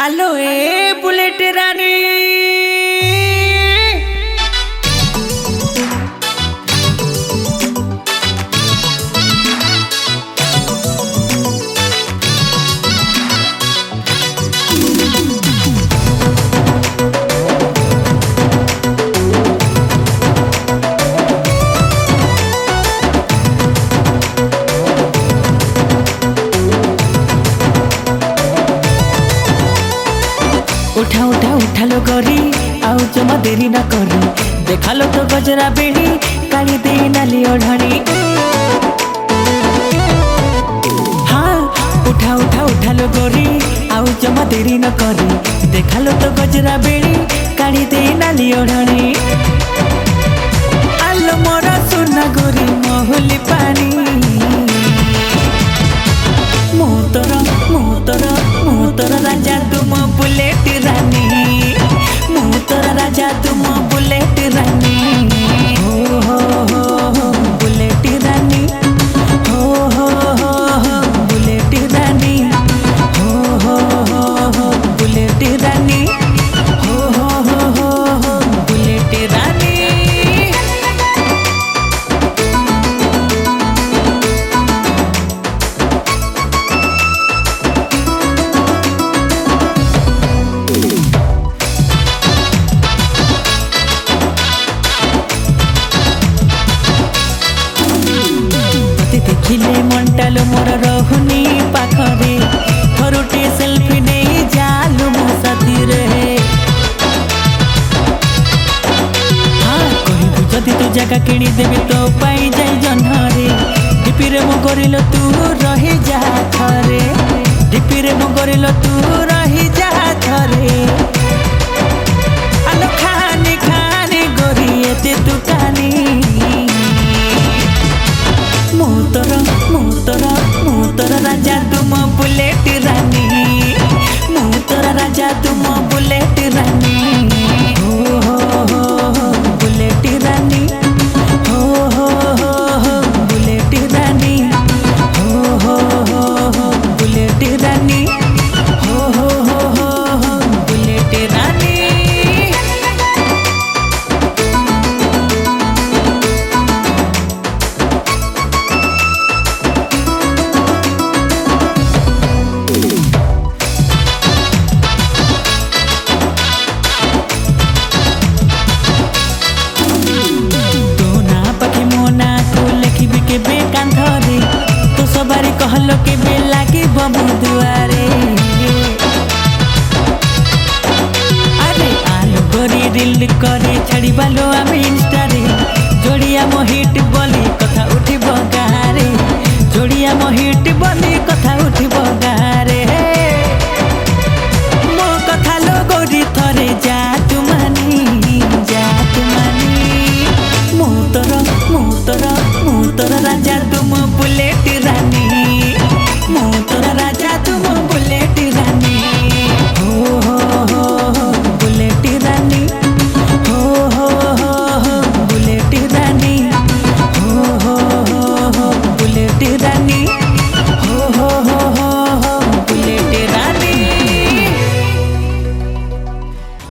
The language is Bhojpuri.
आलो ए बुलेट रानी उठा उठा उठा लो गोरी आउ जमा देरी न करी देखा लो तो गजरा बेड़ी काली दे नाली ओढ़नी। हाँ उठा उठा उठा लो गोरी आउ जमा देरी न करी देखा लो तो गजरा बेड़ी काली दे नाली ओढ़नी। आलो मोरा सुना गोरी मोहली पानी मोहतरा राजा तुम बुलेट रानी मोहतरा राजा तुम बुलेट रानी हो बुलेट रानी हो बुलेट रानी हो बुलेट रानी हो बुलेट रानी। देखिले मंटालो मोर रहुनी पाखरे थरुटे सेल्फी नहीं जालु मो साथी रे। हाँ कहबू जदि तू जगह किणी देबे तो पाई जाई जन्हरे डिपी रे मो गरिलो तू रही जा थरे डिपी रे मो गरिलो तू रही जा थरे। आलो खानी खानी गोरी एते तू कानी मोहतरा राजा तुम बुलेट रानी मोहतरा राजा तुम बुलेट रानी हो बुलेट रानी हो बुलेट रानी हो बुलेट रानी हो बुलेट रानी। तो सबारी कहलो के बेला के बबू दुआरे अरे आलो गोरी दिल करे छड़ी बालो आमी